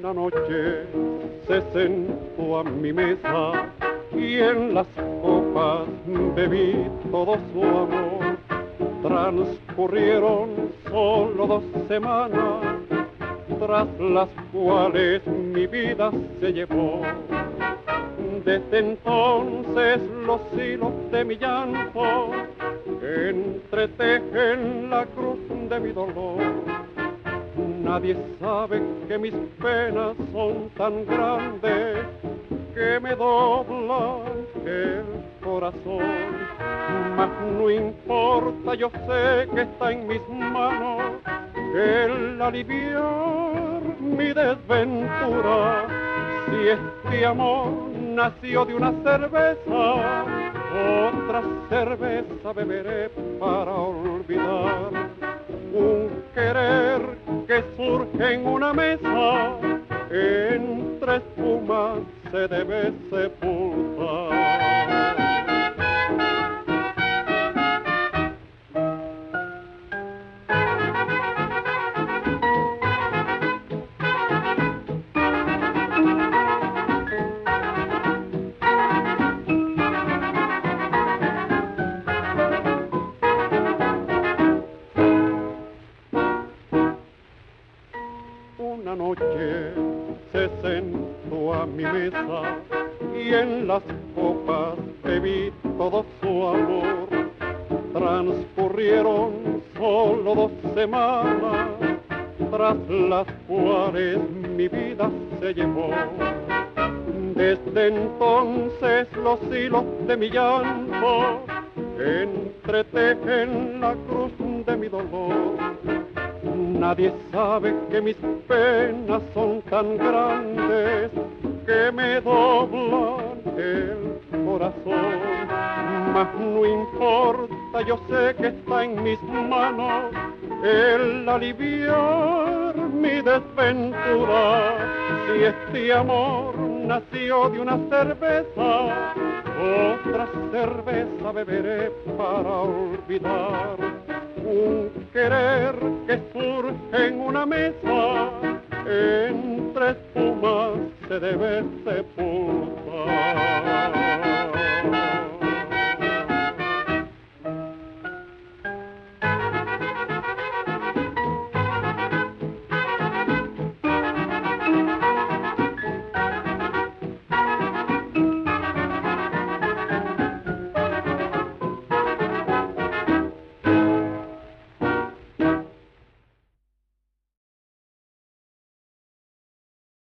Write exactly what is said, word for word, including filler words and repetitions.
Una noche se sentó a mi mesa y en las copas bebí todo su amor. Transcurrieron solo dos semanas, tras las cuales mi vida se llevó. Desde entonces los hilos de mi llanto entretejen la cruz de mi dolor. Nadie sabe que mis penas son tan grandes que me doblan el corazón. Mas no importa, yo sé que está en mis manos el aliviar mi desventura. Si este amor nació de una cerveza, otra cerveza beberé para olvidar. Un querer que surge en una mesa, entre espumas se debe sepultar. Una noche se sentó a mi mesa y en las copas bebí todo su amor. Transcurrieron solo dos semanas, tras las cuales mi vida se llevó. Desde entonces los hilos de mi llanto entretejen la cruz de mi dolor. Nadie sabe que mis penas son tan grandes que me doblan el corazón. Mas no importa, yo sé que está en mis manos el aliviar mi desventura. Si este amor nació de una cerveza, otra cerveza beberé para olvidar. Un querer que surge en una mesa, entre espumas se debe separar.